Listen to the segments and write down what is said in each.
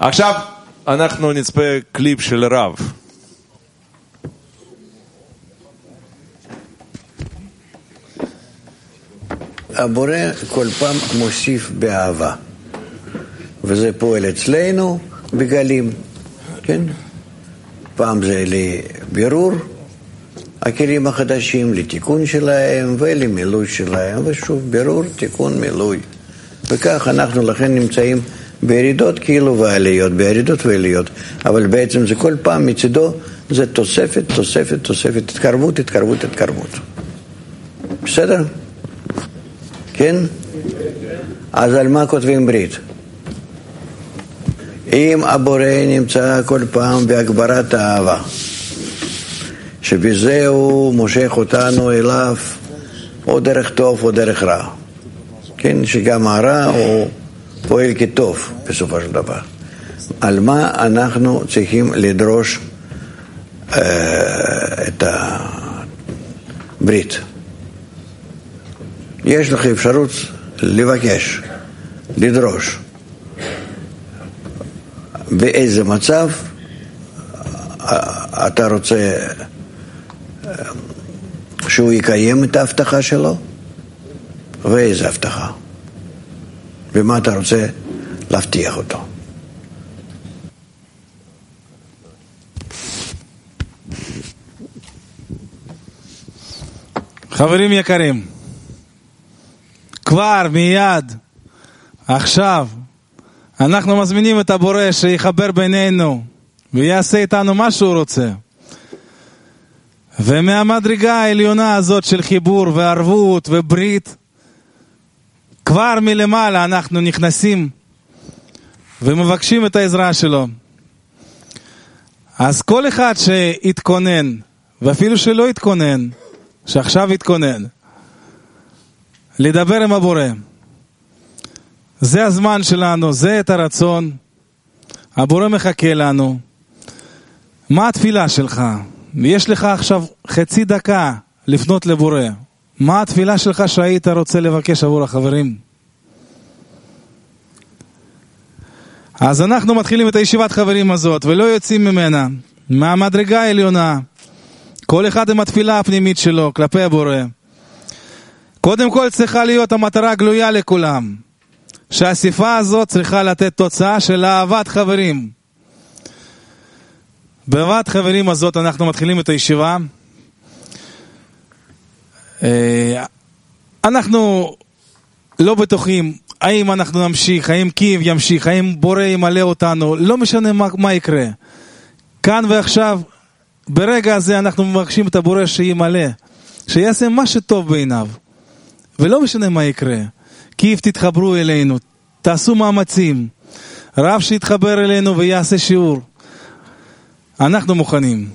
עכשיו אנחנו נצפה קליפ של רב. הבורא כל פעם מוסיף באהבה, וזה פועל אצלנו בגלים, כן? פעם זה לבירור הכלים החדשים, לתיקון שלהם ולמילוי שלהם, ושוב בירור, תיקון, מילוי. וכך אנחנו לכן נמצאים בירידות כאילו ועליות, בירידות ועליות, אבל בעצם זה כל פעם מצידו זה תוספת, תוספת, תוספת, התקרבות, התקרבות, התקרבות. בסדר? כן? אז על מה כותבים ברית? אם הבורא נמצא כל פעם בהגברת האהבה, שבזה הוא מושך אותנו אליו או דרך טוב או דרך רע, כן? שגם הרע הוא פועל כטוב בסופו של דבר. על מה אנחנו צריכים לדרוש את הברית? יש לך אפשרות לבקש, לדרוש. באיזה מצב אתה רוצה שהוא יקיים את ההבטחה שלו, ואיזה הבטחה, ומה אתה רוצה להבטיח אותו. חברים יקרים, כבר מיד עכשיו אנחנו מזמינים את הבורא שיחבר בינינו ויעשה איתנו מה שהוא רוצה, ומהמדרגה העליונה הזאת של חיבור וערבות וברית, כבר מלמעלה אנחנו נכנסים ומבקשים את העזרה שלו. אז כל אחד שיתכונן, ואפילו שלא יתכונן, שעכשיו יתכונן לדבר עם הבורא, זה הזמן שלנו, זה את הרצון. הבורא מחכה לנו. מה התפילה שלך? יש לך עכשיו חצי דקה לפנות לבורא. מה התפילה שלך שהיית רוצה לבקש עבור החברים? אז אנחנו מתחילים את הישיבת חברים הזאת ולא יוצאים ממנה, מהמדרגה העליונה, כל אחד עם התפילה הפנימית שלו כלפי הבורא. קודם כל צריכה להיות המטרה גלויה לכולם, שהאסיפה הזאת צריכה לתת תוצאה של אהבת חברים. באהבת חברים הזאת אנחנו מתחילים את הישיבה. אנחנו לא בטוחים האם אנחנו נמשיך, האם קייב ימשיך, האם בורא ימלא אותנו, לא משנה מה יקרה. כאן ועכשיו, ברגע הזה אנחנו מבקשים את הבורא שימלא, שיעשה מה שטוב בעיניו, ולא משנה מה יקרה. קייב תתחברו אלינו, תעשו מאמצים, רב שיתחבר אלינו ויעשה שיעור. אנחנו מוכנים.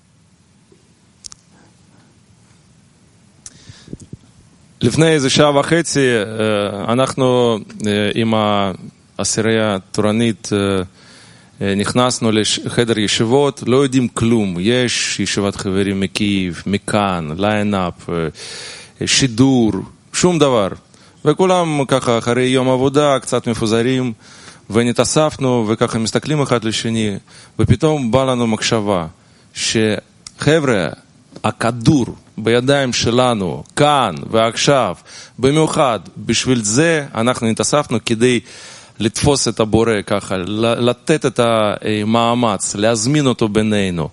לפני איזה שעה וחצי אנחנו עם העשירייה התורנית נכנסנו לחדר ישיבות, לא יודעים כלום. יש ישיבת חברים מקייב, מכאן, ליינאפ, שידור, שום דבר. וכולם ככה אחרי יום עבודה קצת מפוזרים, ונתאספנו וככה מסתכלים אחד לשני, ופתאום בא לנו מחשבה שחבר'ה, הכדור בידיים שלנו, כאן ועכשיו, במיוחד בשביל זה אנחנו נתאספנו כדי לתפוס את הבורא ככה, לתת את המאמץ, להזמין אותו בינינו,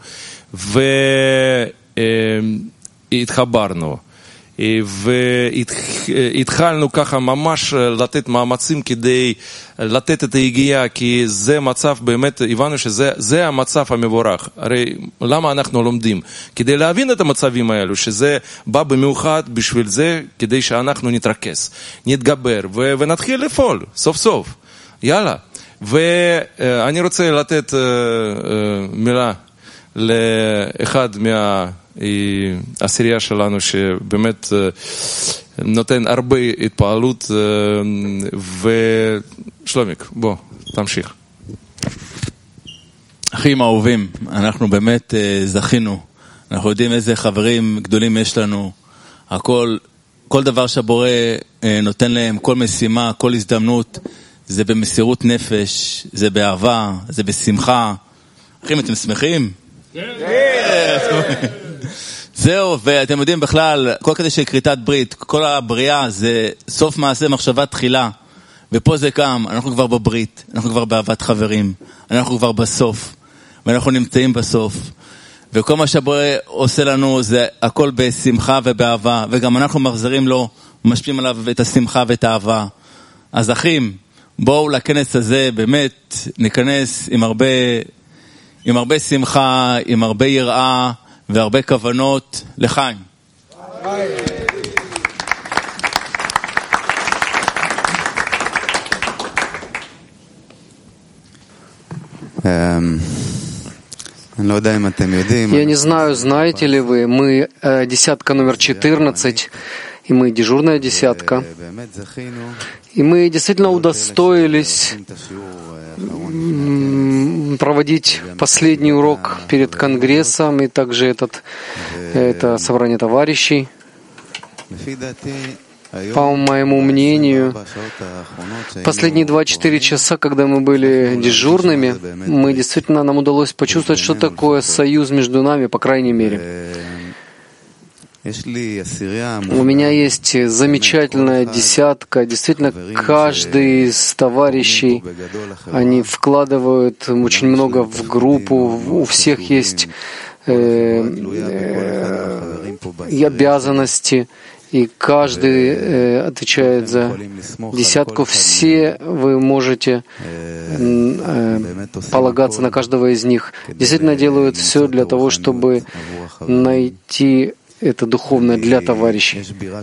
והתחברנו. והתחלנו ככה ממש לתת מאמצים כדי לתת את ההגיעה, כי זה מצב באמת, הבנו שזה המצב המבורך. הרי למה אנחנו לומדים? כדי להבין את המצבים האלו, שזה בא במיוחד בשביל זה, כדי שאנחנו נתרכז, נתגבר ונתחיל לפעול סוף סוף. יאללה. ואני רוצה לתת מילה לאחד העשירייה שלנו שבאמת נותן הרבה התפעלות, ושלומיק, בוא, תמשיך. אחים אהובים, אנחנו באמת זכינו, אנחנו יודעים איזה חברים גדולים יש לנו, כל דבר שהבורא נותן להם, כל משימה, כל הזדמנות, זה במסירות נפש, זה באהבה, זה בשמחה. אחים, אתם שמחים? זהו, ואתם יודעים בכלל, כל כדי של כריתת ברית, כל הבריאה זה סוף מעשה מחשבה תחילה. ופה זה קם, אנחנו כבר בברית, אנחנו כבר באהבת חברים, אנחנו כבר בסוף, ואנחנו נמצאים בסוף. וכל מה שהבורא עושה לנו זה הכל בשמחה ובאהבה, וגם אנחנו מחזירים לו, משפיעים עליו את השמחה ואת האהבה. אז אחים, בואו לכנס הזה, באמת ניכנס עם הרבה שמחה, עם הרבה יראה והרבה כוונות לחיים. Я не знаю, знаете ли вы, мы десятка номер 14, и мы дежурная десятка. И мы действительно удостоились проводить последний урок перед Конгрессом и также это собрание товарищей. По моему мнению, последние 2-4 часа, когда мы были дежурными, нам удалось почувствовать, что такое союз между нами, по крайней мере. У меня есть замечательная десятка. Действительно, каждый из товарищей, они вкладывают очень много в группу. У всех есть и обязанности. И каждый отвечает за десятку. Все вы можете полагаться на каждого из них. Действительно делают все для того, чтобы найти это духовное для товарищей.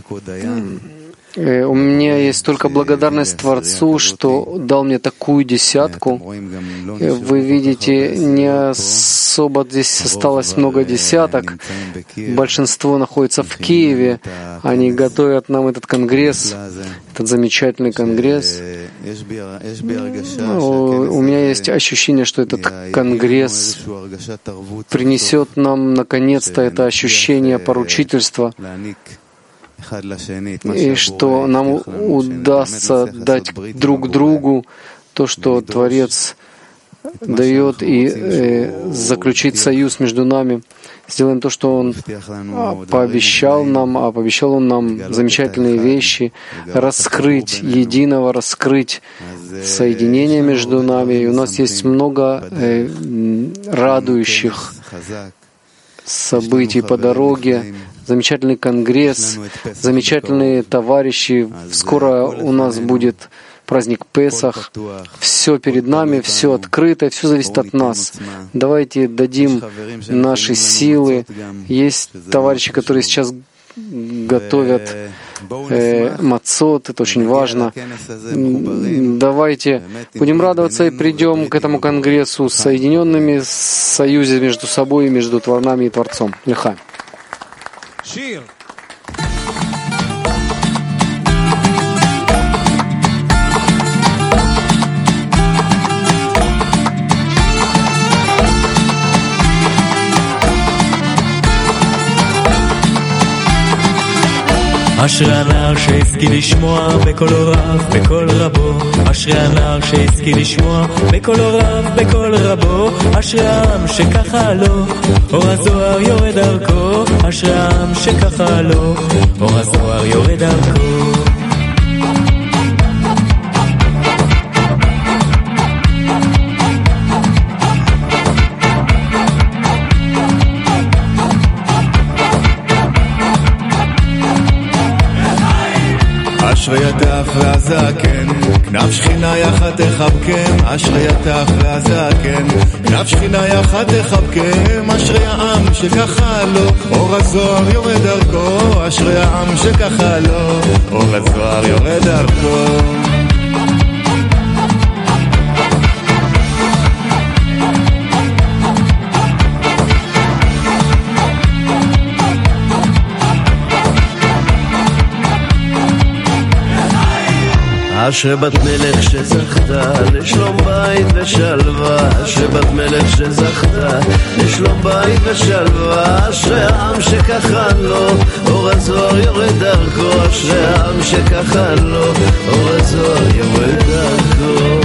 У меня есть только благодарность Творцу, что дал мне такую десятку. Вы видите, не особо здесь осталось много десяток. Большинство находится в Киеве. Они готовят нам этот конгресс, этот замечательный конгресс. У меня есть ощущение, что этот конгресс принесет нам наконец-то это ощущение поручительства, и что нам удастся дать друг другу то, что Творец дает, и заключить союз между нами. Сделаем то, что Он пообещал нам, а пообещал Он нам замечательные вещи, раскрыть соединение между нами. И у нас есть много радующих событий по дороге, замечательный конгресс, замечательные товарищи. Скоро у нас будет праздник Песах. Все перед нами, все открыто, все зависит от нас. Давайте дадим наши силы. Есть товарищи, которые сейчас готовят мацот, это очень важно. Давайте будем радоваться и придем к этому конгрессу соединенными, в союзе между собой, между нами и Творцом. Лихай. אשרי הנער שהשכיל לשמוע בקול רב, בקול רבו. אשרי הנער שהשכיל לשמוע בקול רב, בקול רבו. אשרי העם שככה לו, אור הזוהר יורד דרכו. אשרי העם שככה לו, אור הזוהר יורד דרכו. אשרי הטף והזקן, כנף שכינה יחד תחבקם. אשרי הטף והזקן, כנף שכינה יחד תחבקם. אשרי העם שככה לו, אור הזוהר יורד דרכו. אשרי העם שככה לו, אור הזוהר יורד דרכו. אשרי בת מלך שזכתה לשלום בית ושלווה, אשרי בת מלך שזכתה לשלום בית ושלווה, אשרי העם שככה לו אור הזוהר יורד דרכו, אשרי העם שככה לו אור הזוהר יורד דרכו.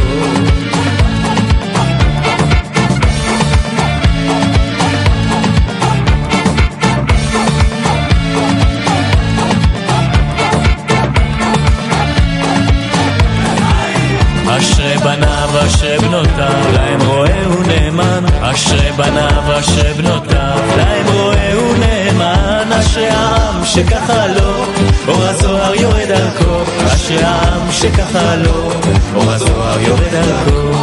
אשרי בניו אשרי בנותיו להם רואה ונאמן, אשרי בניו אשרי בנותיו להם רואה ונאמן, אשרי העם שככה לו אור הזוהר יורד דרכו, אשרי העם שככה לו אור הזוהר יורד דרכו.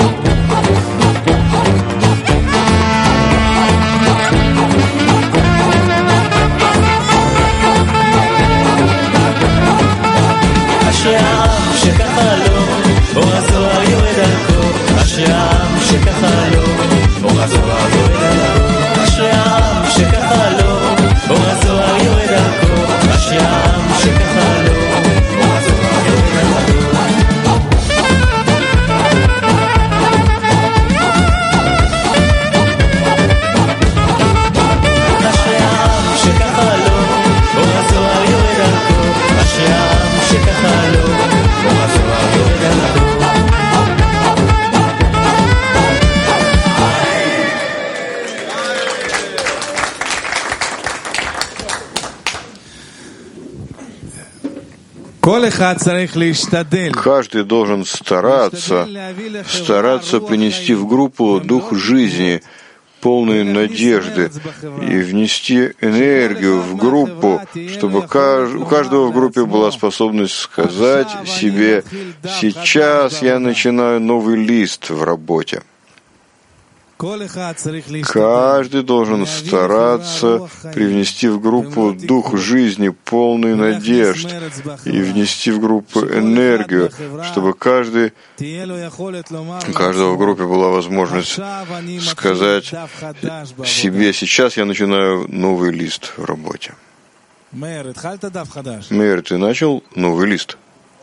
אשרי העם שככה לו אור הזוהר יורד דרכו, אשרי העם שככה לו אור הזוהר יורד דרכו, אשרי העם שככה לו אור הזוהר יורד דרכו, אשרי העם שככה לו אור הזוהר יורד דרכו. אשרי העם שככה לו אור הזוהר יורד דרכו, אשרי העם שככה לו אור הזוהר יורד דרכו. Каждый должен стараться принести в группу дух жизни, полной надежды, и внести энергию в группу, чтобы у каждого в группе была способность сказать себе: «Сейчас я начинаю новый лист в работе». Каждый должен стараться привнести в группу дух жизни, полный надежд, и внести в группу энергию, чтобы у каждого в группе была возможность сказать себе: «Сейчас я начинаю новый лист в работе». Мейер, ты начал новый лист?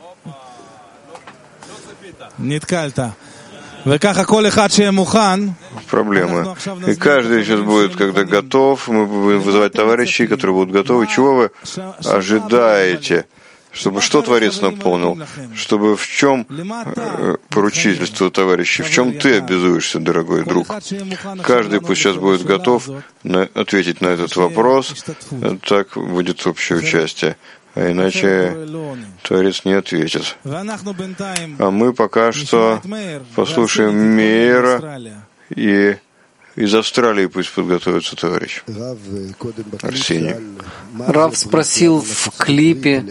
Проблема. И каждый сейчас будет, когда готов, мы будем вызывать товарищей, которые будут готовы. Чего вы ожидаете? Чтобы что Творец наполнил? Чтобы в чем поручительство товарищей? В чем ты обязуешься, дорогой друг? Каждый пусть сейчас будет готов ответить на этот вопрос. Так будет общее участие. А иначе Творец не ответит. А мы пока что послушаем Мейера, и из Австралии пусть подготовится товарищ Арсений. Рав спросил в клипе,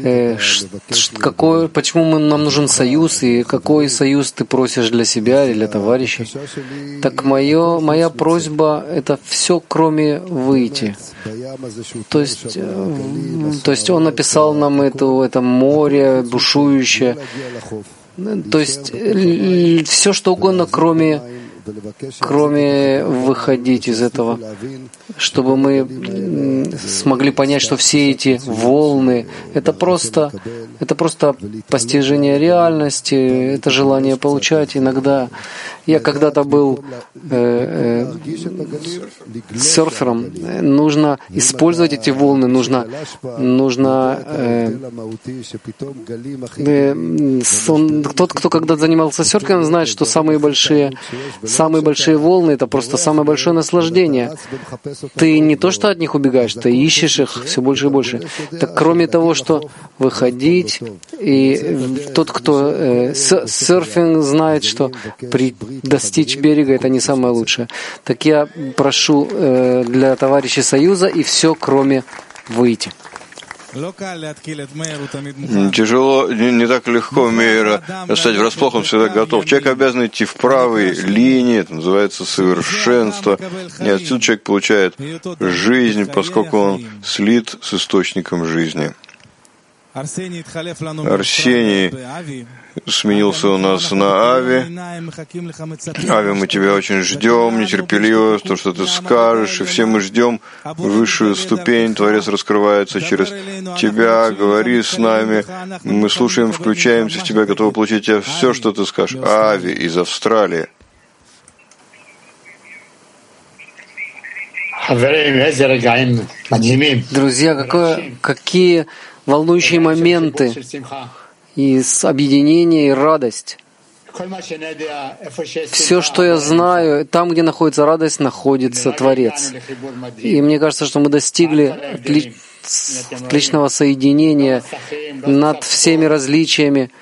почему нам нужен союз, и какой союз ты просишь для себя или для товарищей. Так моя просьба — это все, кроме выйти. То есть он описал нам это море бушующее. То есть все, что угодно, кроме выходить из этого, чтобы мы смогли понять, что все эти волны — это просто постижение реальности, это желание получать. Иногда я когда-то был серфером. Нужно использовать эти волны, нужно тот, кто когда занимался серфингом, знает, что самые большие волны — это просто самое большое наслаждение. Ты не то что от них убегаешь, ты ищешь их все больше и больше. Так кроме того, что выходить, и тот, кто серфинг знает, что достичь берега — это не самое лучшее. Так я прошу для товарищей Союза и все, кроме выйти. Тяжело, не так легко Мейера стать врасплох, он всегда готов. Человек обязан идти в правой линии, это называется совершенство. И отсюда человек получает жизнь, поскольку он слит с источником жизни. Арсений сменился у нас на Ави. Ави, мы тебя очень ждем, нетерпеливо, то, что ты скажешь, и все мы ждем высшую ступень. Творец раскрывается через тебя, говори с нами. Мы слушаем, включаемся в тебя, готовы получить тебя все, что ты скажешь. Ави из Австралии. Друзья, какие волнующие моменты и объединение, и радость. Все, что я знаю, там, где находится радость, находится Творец. И мне кажется, что мы достигли отличного соединения над всеми различиями.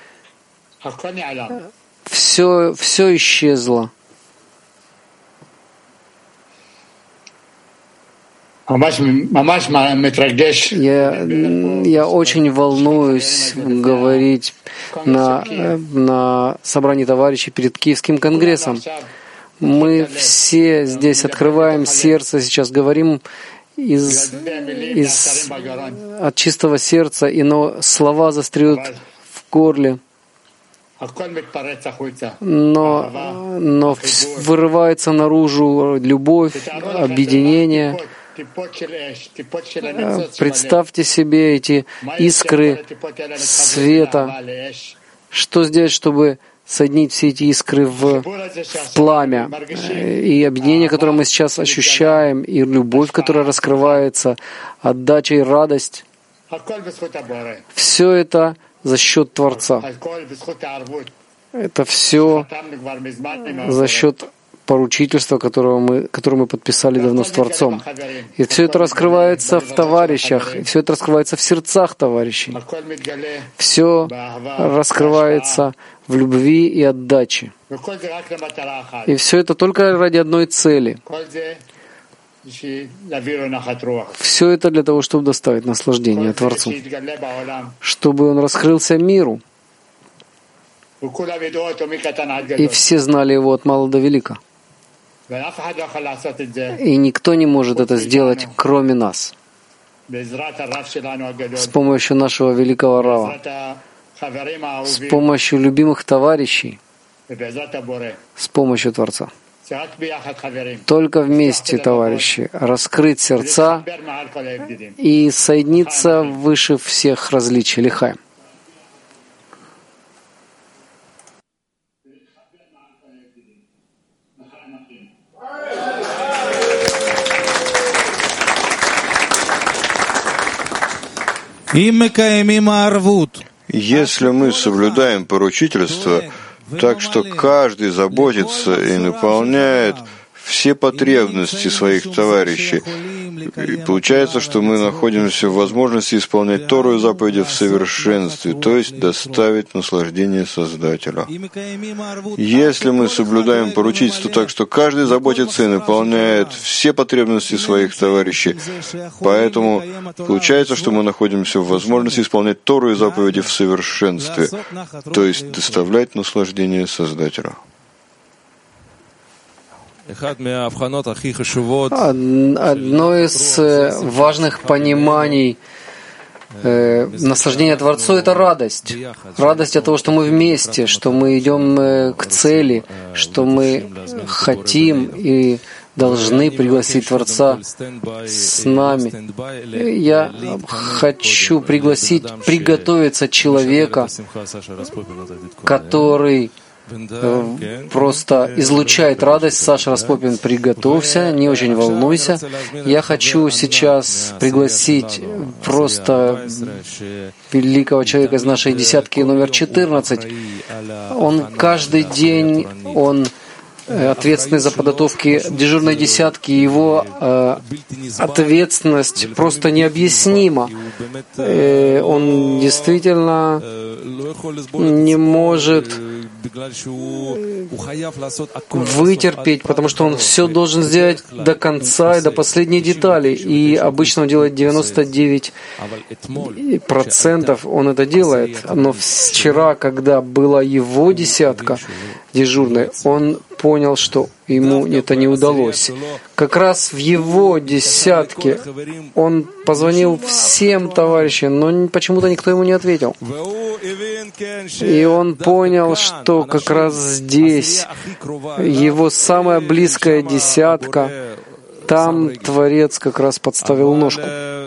Все исчезло. Я очень волнуюсь говорить на собрании товарищей перед Киевским конгрессом. Мы все здесь открываем сердце, сейчас говорим от чистого сердца, но слова застряют в горле. Но вырывается наружу любовь, объединение. Представьте себе эти искры света. Что сделать, чтобы соединить все эти искры в пламя? И объединение, которое мы сейчас ощущаем, и любовь, которая раскрывается, отдача и радость, все это за счет Творца. Это все за счет поручительства, которое мы подписали давно с Творцом. И все это раскрывается в товарищах, и все это раскрывается в сердцах товарищей. Все раскрывается в любви и отдаче. И все это только ради одной цели. Все это для того, чтобы доставить наслаждение Творцу, чтобы Он раскрылся миру, и все знали Его от мала до велика. И никто не может это сделать, кроме нас. С помощью нашего великого Рава, с помощью любимых товарищей, с помощью Творца. Только вместе, товарищи, раскрыть сердца и соединиться выше всех различий. Лихай. Если мы соблюдаем поручительство, так что каждый заботится и наполняет все потребности своих товарищей, и получается, что мы находимся в возможности исполнять Тору и заповеди в совершенстве, то есть доставить наслаждение Создателю. Если мы соблюдаем поручительство так, что каждый заботится и наполняет все потребности своих товарищей, поэтому получается, что мы находимся в возможности исполнять Тору и заповеди в совершенстве, то есть доставлять наслаждение Создателю. Одно из важных пониманий наслаждения Творцу — это радость. Радость от того, что мы вместе, что мы идем к цели, что мы хотим и должны пригласить Творца с нами. Я хочу приготовиться человека, который просто излучает радость. Саша Распопин, приготовься, не очень волнуйся. Я хочу сейчас пригласить просто великого человека из нашей десятки номер 14. Он каждый день, он ответственный за подготовки дежурной десятки, его ответственность просто необъяснима. Он действительно не может вытерпеть, потому что он все должен сделать до конца и до последней детали. И обычно он делает 99%, он это делает. Но вчера, когда была его десятка, дежурной, он понял, что ему это не удалось. Как раз в его десятке он позвонил всем товарищам, но почему-то никто ему не ответил. И он понял, что как раз здесь его самая близкая десятка, там Творец как раз подставил ножку.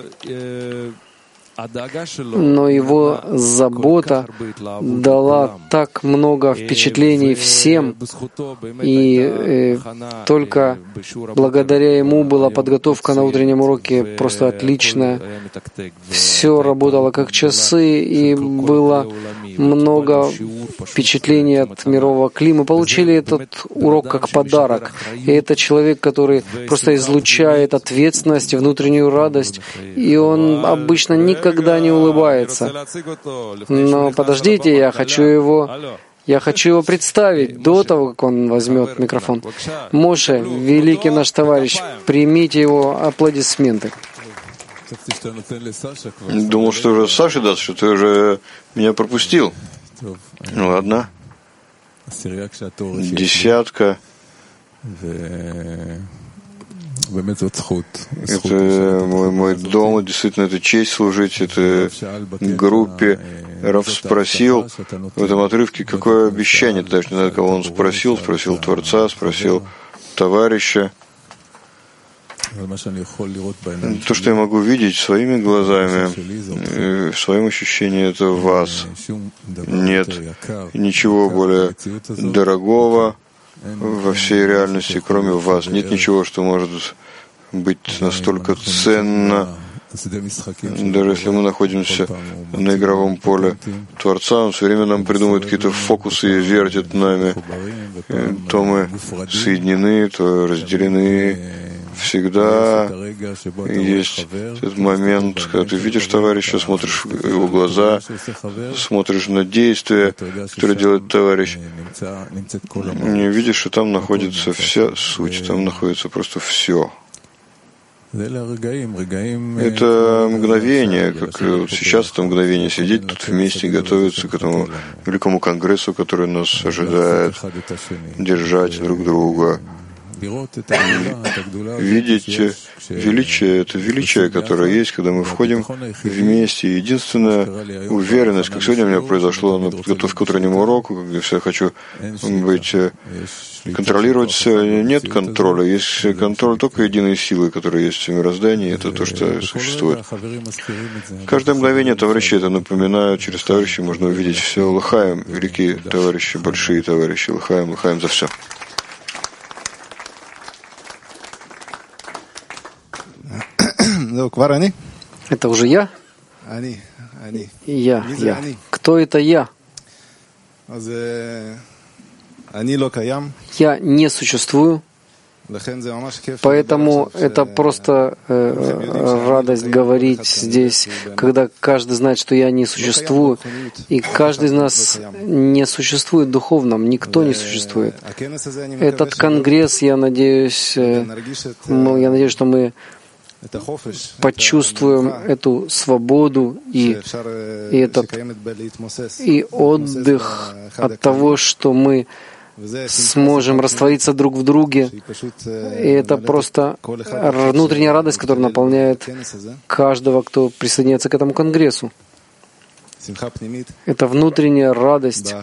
Но его забота дала так много впечатлений всем, и только благодаря ему была подготовка на утреннем уроке просто отличная. Все работало как часы, и было много впечатлений от мирового климата. Мы получили этот урок как подарок. И это человек, который просто излучает ответственность, внутреннюю радость, и он обычно никогда не улыбается. Но подождите, я хочу его представить до того, как он возьмет микрофон. Моше, великий наш товарищ, примите его аплодисменты. Думал, что уже Саше даст, что ты уже меня пропустил. Ну ладно. Десятка. Это мой дом, действительно, это честь служить этой группе. Рав спросил в этом отрывке, какое обещание, даже не знаю, кого он спросил Творца, спросил товарища. То, что я могу видеть своими глазами, в своем ощущении, это в вас. Нет ничего более дорогого во всей реальности, кроме вас. Нет ничего, что может быть настолько ценно, даже если мы находимся на игровом поле Творца, он все время нам придумывает какие-то фокусы и вертит нами. То мы соединены, то разделены. Всегда есть этот момент, когда ты видишь товарища, смотришь в его глаза, смотришь на действия, которые делает товарищ, и видишь, что там находится вся суть, там находится просто все. Это мгновение, как вот сейчас это мгновение, сидеть тут вместе, готовиться к этому великому конгрессу, который нас ожидает, держать друг друга. Видеть величие, это величие, которое есть, когда мы входим вместе. Единственная уверенность, как сегодня у меня произошло на подготовке к утреннему уроку, когда я хочу контролировать все, нет контроля, есть контроль только единой силы, которая есть в мироздании, это то, что существует. Каждое мгновение товарищи это напоминают, через товарищей можно увидеть все. Лахаем, великие товарищи, большие товарищи, лахаем за все. Это уже я? Я. Кто это я? Я не существую, поэтому это просто радость говорить здесь, когда каждый знает, что я не существую, и каждый из нас не существует духовном, никто не существует. Этот конгресс, я надеюсь, что мы почувствуем эту свободу и отдых от того, что мы сможем раствориться друг в друге. И это просто внутренняя радость, которая наполняет каждого, кто присоединяется к этому конгрессу. Это внутренняя радость.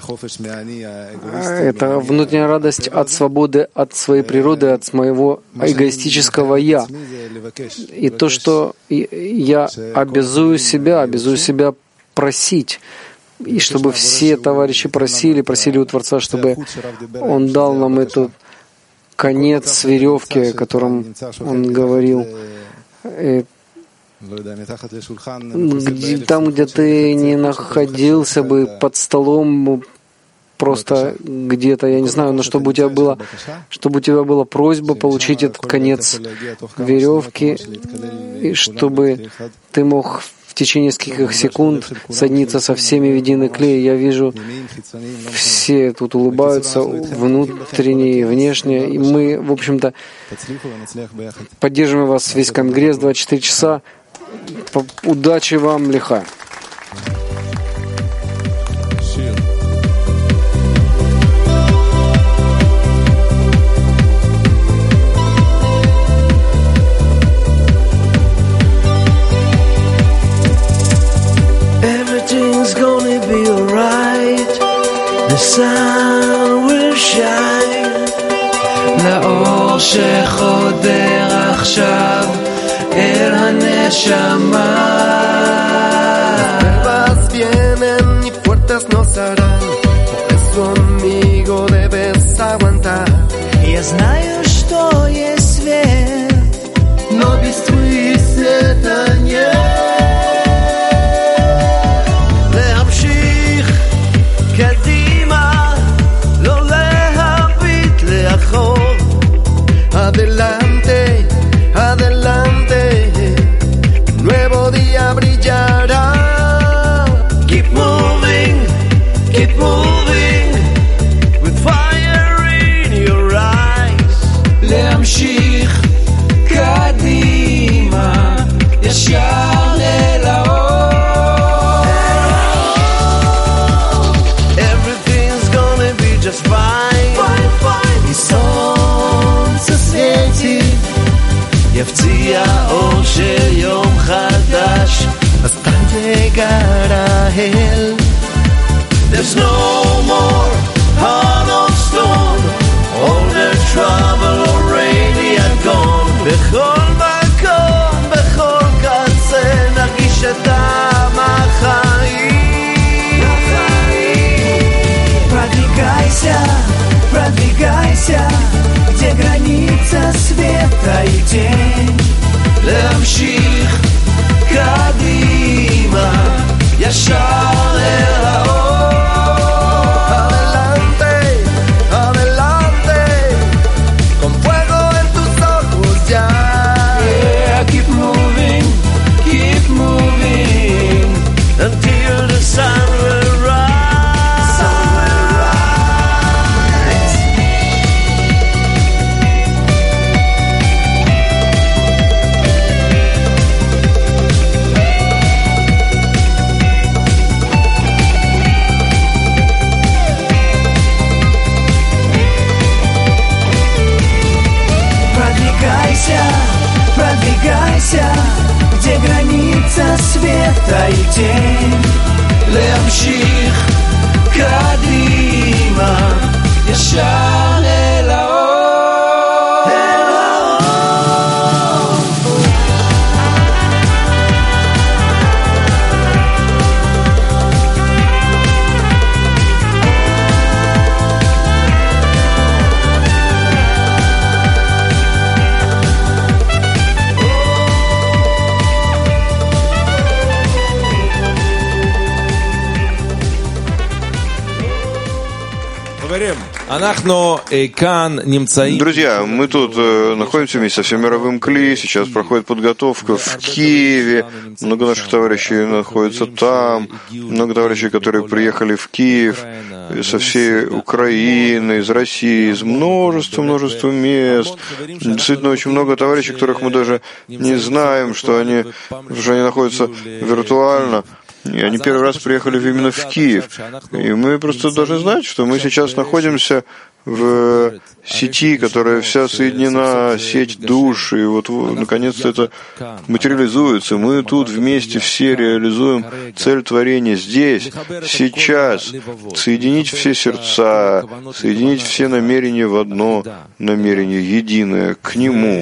Это внутренняя радость от свободы, от своей природы, от моего эгоистического «я». И то, что я обязую себя просить. И чтобы все товарищи просили у Творца, чтобы Он дал нам этот конец веревки, о котором Он говорил. Там, где ты не находился бы под столом, просто где-то, я не знаю, но чтобы у тебя была просьба получить этот конец веревки, и чтобы ты мог в течение нескольких секунд соединиться со всеми в единый клей. Я вижу, все тут улыбаются, внутренне и внешне, и мы, в общем-то, поддерживаем вас весь конгресс 24 часа. Удачи вам, лиха. sun will shine לאור שחודר עכשיו אל הנשמה. Las pruebas vienen y puertas nos harán, por eso amigo debes aguantar. Я знаю, что есть свет, но без твоего света нет. להמשיך קדימה, לא להביט לאחור. Adelante, adelante, un nuevo día brillará. Keep moving, with fire in your eyes. להמשיך קדימה, ישר אל האור. Everything's gonna be just fine, fine, fine. И солнце светит, יפציע אור של יום חדש, אז time llegará él. There's no more heart of stone, all the trouble already had gone. בכל מקום, בכל קצה, נרגיש את טעם החיים. Продвигайся, где граница света и тень. להמשיך קדימה, ישר אל האור. Adelante, adelante, con fuego en tus ojos ya. Yeah, keep moving, until the sun will rise. Продвигайся, где граница света и тень. להמשיך קדימה, ישר אל האור. Друзья, мы тут находимся вместе со всем мировым КЛИ, сейчас проходит подготовка в Киеве, много наших товарищей находится там, много товарищей, которые приехали в Киев со всей Украины, из России, из множества мест. Действительно, очень много товарищей, которых мы даже не знаем, что они находятся виртуально. И они первый раз приехали именно в Киев. И мы просто должны знать, что мы сейчас находимся в сети, которая вся соединена, сеть душ, и вот наконец-то это материализуется. Мы тут вместе все реализуем цель творения здесь, сейчас, соединить все сердца, соединить все намерения в одно намерение, единое, к Нему.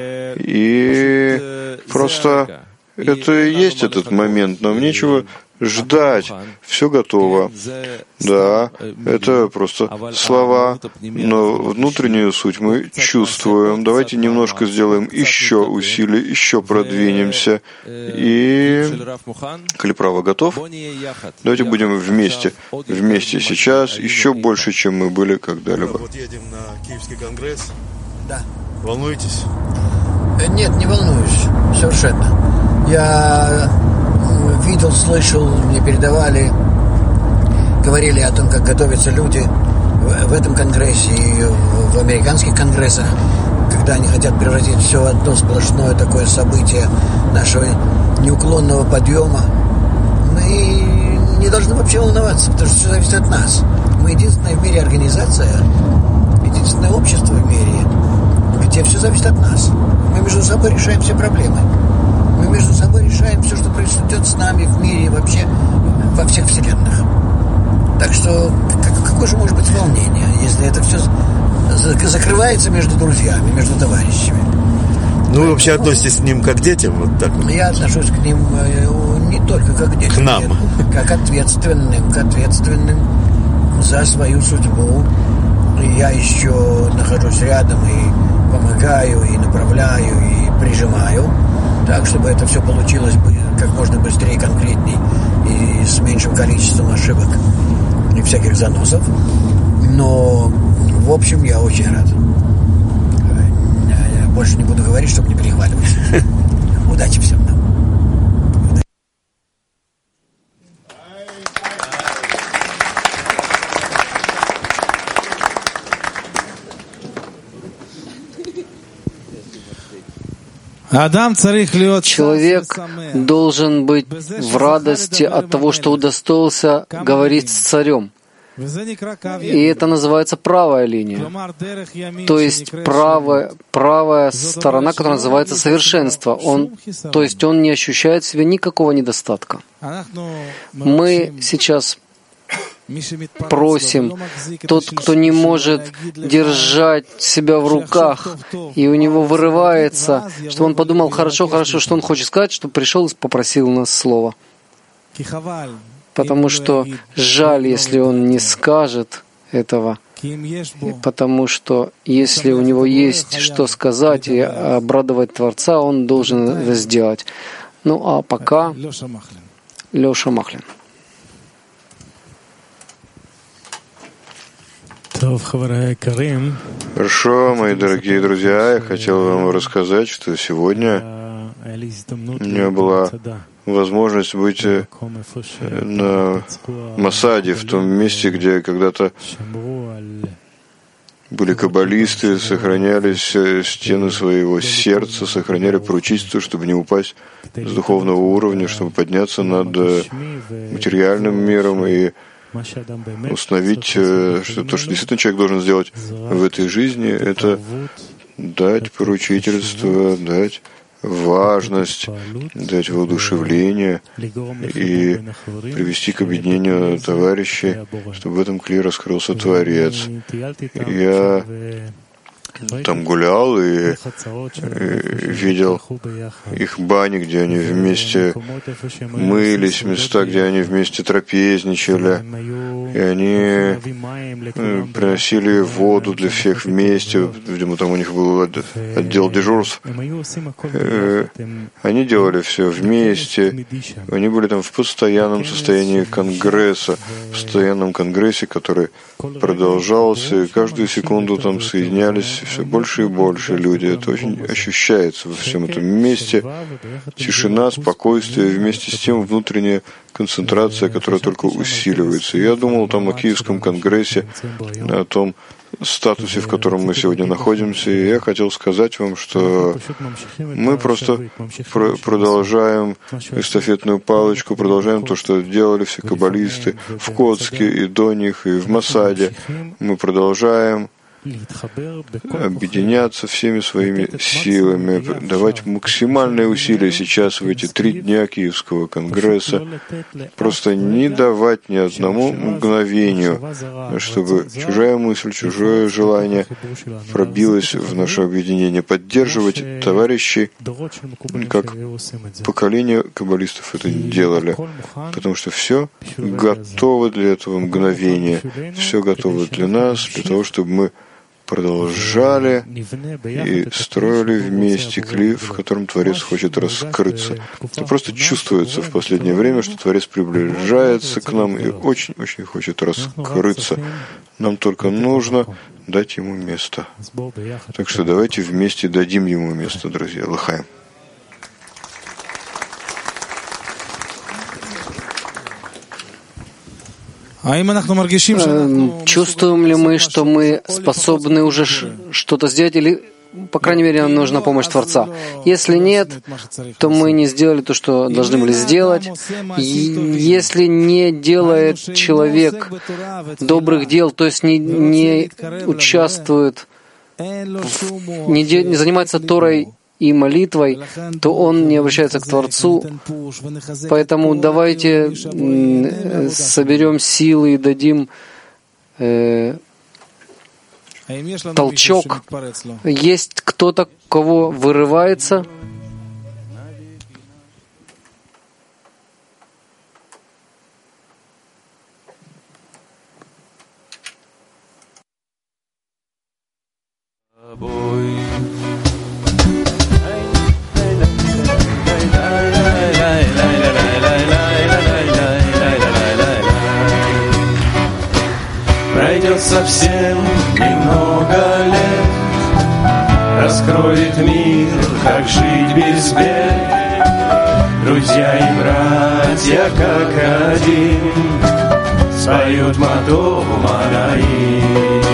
И просто это и есть этот момент, нам нечего ждать, все готово. Да, это просто слова, но внутреннюю суть мы чувствуем. Давайте немножко сделаем еще усилий, еще продвинемся. И, Калиправа готов? Давайте будем вместе сейчас, еще больше, чем мы были когда-либо. Вот едем на Киевский конгресс. Да. Волнуетесь? Нет, не волнуюсь, совершенно. Я видел, слышал, мне передавали, говорили о том, как готовятся люди в этом конгрессе и в американских конгрессах, когда они хотят превратить все в одно сплошное такое событие нашего неуклонного подъема. Мы не должны вообще волноваться, потому что все зависит от нас. Мы единственная в мире организация, единственное общество в мире, где все зависит от нас. Мы между собой решаем все проблемы. Мы между собой решаем все, что происходит с нами в мире, вообще во всех вселенных. Так что какое же может быть волнение, если это все закрывается между друзьями, между товарищами? Ну, вы вообще относитесь к ним как к детям? Вот так вот? Я отношусь к ним не только как к детям. К нам. Как ответственным за свою судьбу. Я еще нахожусь рядом и помогаю, и направляю, и прижимаю, так, чтобы это все получилось как можно быстрее, конкретней и с меньшим количеством ошибок и всяких заносов. Но, в общем, я очень рад. Я больше не буду говорить, чтобы не перехваливать. Удачи всем нам. Человек должен быть в радости от того, что удостоился говорить с царем. И это называется правая линия. То есть правая сторона, которая называется совершенство. То есть он не ощущает в себе никакого недостатка. Мы сейчас просим, тот, кто не может держать себя в руках, и у него вырывается, чтобы он подумал, хорошо, что он хочет сказать, чтобы пришел и попросил у нас слова. Потому что жаль, если он не скажет этого, потому что если у него есть что сказать и обрадовать Творца, он должен это сделать. Ну а пока Леша Махлин. Хорошо, мои дорогие друзья, я хотел вам рассказать, что сегодня у меня была возможность быть на Масаде, в том месте, где когда-то были каббалисты, сохранялись стены своего сердца, сохраняли поручительство, чтобы не упасть с духовного уровня, чтобы подняться над материальным миром и установить, что то, что действительно человек должен сделать в этой жизни, это дать поручительство, дать важность, дать воодушевление и привести к объединению товарищей, чтобы в этом клире раскрылся Творец. Я там гулял и видел их бани, где они вместе мылись, места, где они вместе трапезничали, и они приносили воду для всех вместе, видимо, там у них был отдел дежурств. Они делали все вместе, они были там в постоянном состоянии конгресса, в постоянном конгрессе, который продолжался, и каждую секунду там соединялись все больше и больше люди. Это очень ощущается во всем этом месте. Тишина, спокойствие, вместе с тем внутренняя концентрация, которая только усиливается. Я думал там о Киевском конгрессе, о том статусе, в котором мы сегодня находимся, и я хотел сказать вам, что мы просто продолжаем эстафетную палочку, продолжаем то, что делали все каббалисты в Коцке и до них, и в Масаде. Мы продолжаем объединяться всеми своими силами, давать максимальные усилия сейчас в эти 3 дня Киевского конгресса, просто не давать ни одному мгновению, чтобы чужая мысль, чужое желание пробилось в наше объединение, поддерживать товарищей, как поколение каббалистов это делали, потому что все готово для этого мгновения, все готово для нас, для того, чтобы мы продолжали и строили вместе клиф, в котором Творец хочет раскрыться. Это просто чувствуется в последнее время, что Творец приближается к нам и очень-очень хочет раскрыться. Нам только нужно дать ему место. Так что давайте вместе дадим ему место, друзья. Лахаем. Чувствуем ли мы, что мы способны уже что-то сделать, или, по крайней мере, нам нужна помощь Творца? Если нет, то мы не сделали то, что должны были сделать. Если не делает человек добрых дел, то есть не участвует, не занимается Торой и молитвой, то он не обращается к Творцу. Поэтому давайте соберем силы и дадим толчок. Есть кто-то, кого вырывается. Пройдет совсем немного лет, раскроет мир, как жить без бед. Друзья и братья, как один, споют Матов-Манаи.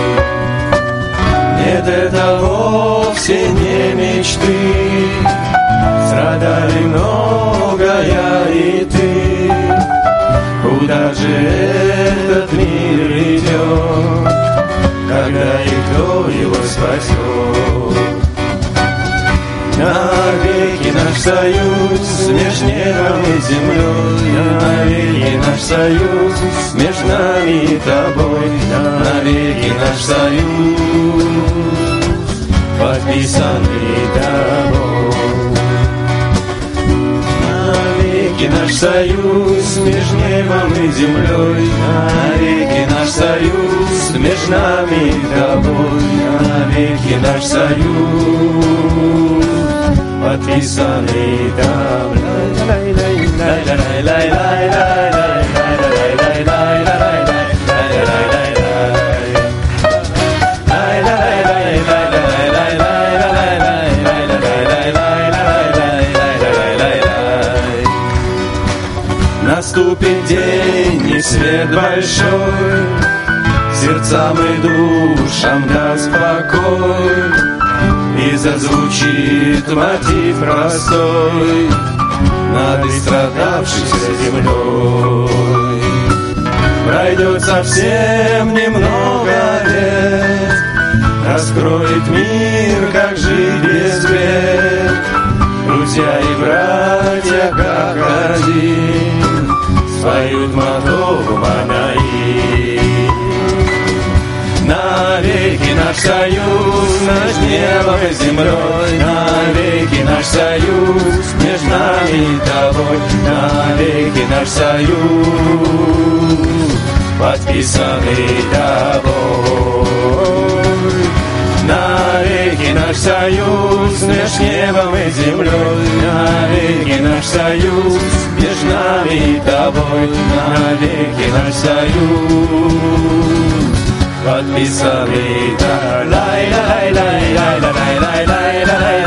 Нет, это вовсе не мечты, страдали много я и ты. Куда же этот мир идет, когда и кто его спасет? Навеки наш союз между небом и землей, навеки наш союз между нами и тобой, навеки наш союз подписанный тобой. Навеки наш союз между небом и землей, навеки наш союз между нами и тобой, навеки наш союз подписанный тобой. Наступит день и свет большой, сердцам и душам даст покой, и зазвучит мотив простой над истрадавшейся землей. Пройдет совсем немного лет, раскроет мир, как жить без бед. Друзья и братья, как один, споют Матов-Манаи. Навеки наш союз между небом и землей, навеки наш союз между нами и тобой, навеки наш союз подписанный тобой. Навеки наш союз между небом и землей, навеки наш союз между нами и тобой, навеки наш союз подписанный тобой.